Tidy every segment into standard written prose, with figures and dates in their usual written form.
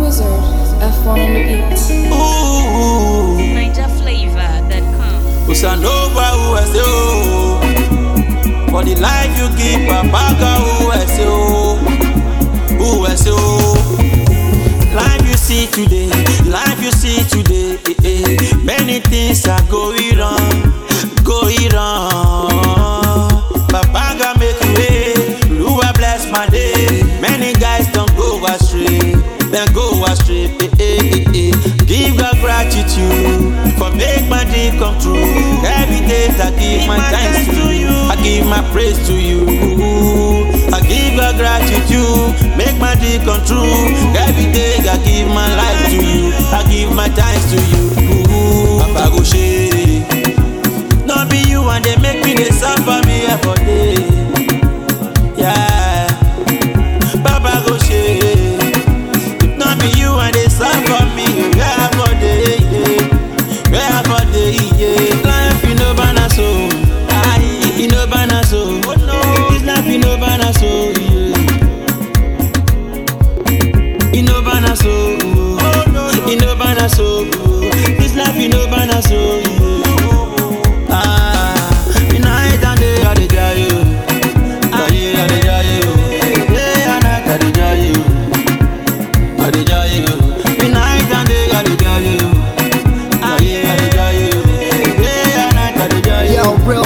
Wizard, F1 on the beats. Ooh, NigerFlavor.com. Usanova USO. For the life you give, Papaga USO. Life you see today, many things are going wrong. Papaga make way, Lua bless my day. Many guys don't go astray, Give God gratitude for make my dream come true. Every day I give my thanks to you, I give my praise to you. I give God gratitude, make my dream come true. Every day I give my life to you, I give my thanks to you. Papa go share, not be you and they make me they suffer me every day. Yeah, Papa go share, not be you and they suffer me every day. Every day, life in no banner so, in no banner so. Oh no, this life in no banner so. In no banner so, oh no, in no banner so. This life in no banner so. In night and day I dey jaya you, I dey jaya you. Day and night I dey jaya you, I dey jaya you. In night and day I dey jaya you, I dey jaya you. Day and night I dey jaya you. Yo, real,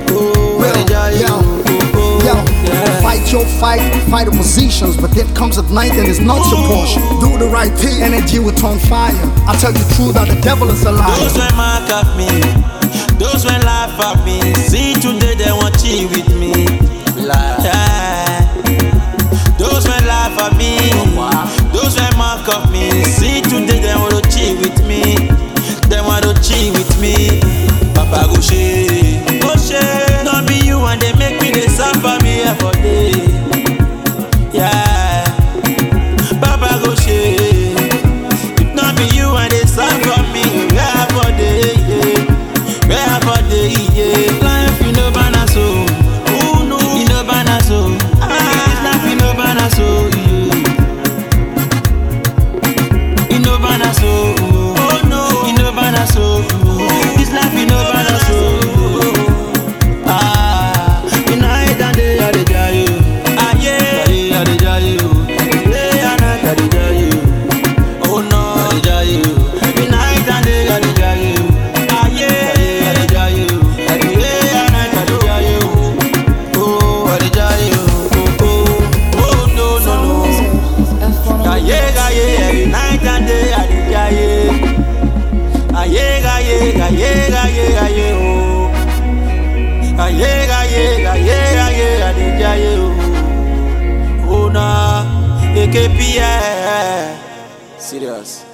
fight your fight the positions, but then comes at night and it's not your portion. Do the right thing, energy will turn fire. I tell you true that the devil is a liar. Those when mock at me, those when laugh at me, see today they want cheat with me. Yeah. Those when laugh at me, those when mock at me, see today they want to cheat with me. They want to cheat with me. Papa go share, not be you and they make me they suffer me every day. Yeah, Papa go share, not be you and they suffer me every day. Every day, life in no banner so, oh no, in no banner so. Life in no banner so, in no banner so, oh no, in no banner so. This life in no banner so. In night and day I dey jaya you, I dey jaya you. Day and night I dey jaya you, oh no, I dey jaya you. In night and day I dey jaya you, I dey jaya you. Day and night I dey jaya you, oh I dey jaya you, oh no. Wizard, F1 on the beats. Every night and day I dey jaya. Oh na, AKP, serious.